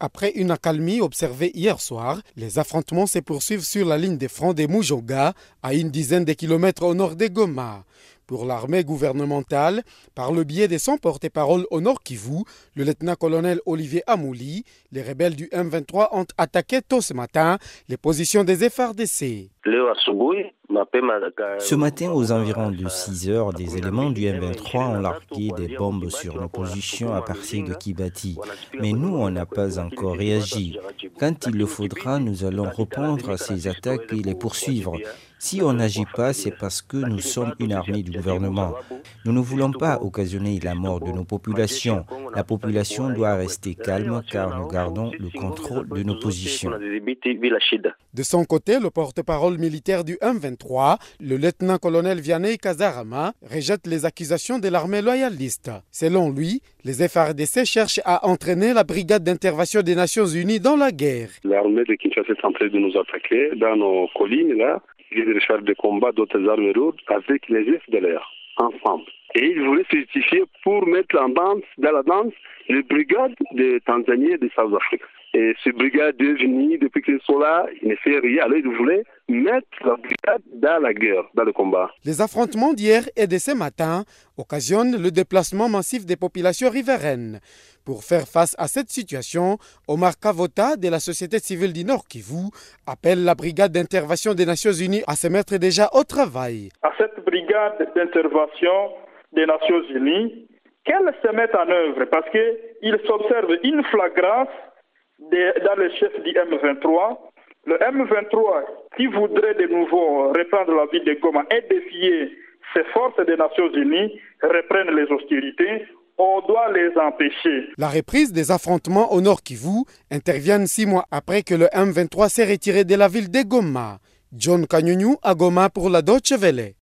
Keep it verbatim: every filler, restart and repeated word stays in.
Après une accalmie observée hier soir, les affrontements se poursuivent sur la ligne de front des Mujoga, à une dizaine de kilomètres au nord de Goma. Pour l'armée gouvernementale, par le biais de son porte-parole au Nord Kivu, le lieutenant-colonel Olivier Amouli, les rebelles du M vingt-trois ont attaqué tôt ce matin les positions des F A R D C. Ce matin, aux environs de six heures, des éléments du M vingt-trois ont largué des bombes sur nos positions à partir de Kibati. Mais nous, on n'a pas encore réagi. Quand il le faudra, nous allons reprendre ces attaques et les poursuivre. Si on n'agit pas, c'est parce que nous sommes une armée du gouvernement. Nous ne voulons pas occasionner la mort de nos populations. La population doit rester calme car nous gardons le contrôle de nos positions. De son côté, le porte-parole militaire du M vingt-trois, le lieutenant-colonel Vianney Kazarama, rejette les accusations de l'armée loyaliste. Selon lui, les F A R D C cherchent à entraîner la brigade d'intervention des Nations Unies dans la guerre. L'armée de Kinshasa est en train de nous attaquer dans nos collines là. Ils viennent de faire des combats d'autres armées lourdes avec les F D L R, ensemble. Et ils voulaient se justifier pour mettre en danse, dans la danse les brigades de Tanzanie et de South Africa. Et ces brigades est venue depuis qu'ils sont là, ils ne font rien. Alors ils voulaient mettre la brigade dans la guerre, dans le combat. Les affrontements d'hier et de ce matin occasionnent le déplacement massif des populations riveraines. Pour faire face à cette situation, Omar Kavota de la société civile du Nord Kivu appelle la brigade d'intervention des Nations Unies à se mettre déjà au travail. À cette brigade d'intervention des Nations Unies, qu'elle se mette en œuvre parce qu'il s'observe une flagrance de, dans le chef du M vingt-trois. Le M vingt-trois qui voudrait de nouveau reprendre la ville de Goma et défier ces forces des Nations Unies, reprennent les hostilités. On doit les empêcher. La reprise des affrontements au Nord Kivu intervient six mois après que le M vingt-trois s'est retiré de la ville de Goma. John Kanyunyu à Goma pour la Deutsche Welle.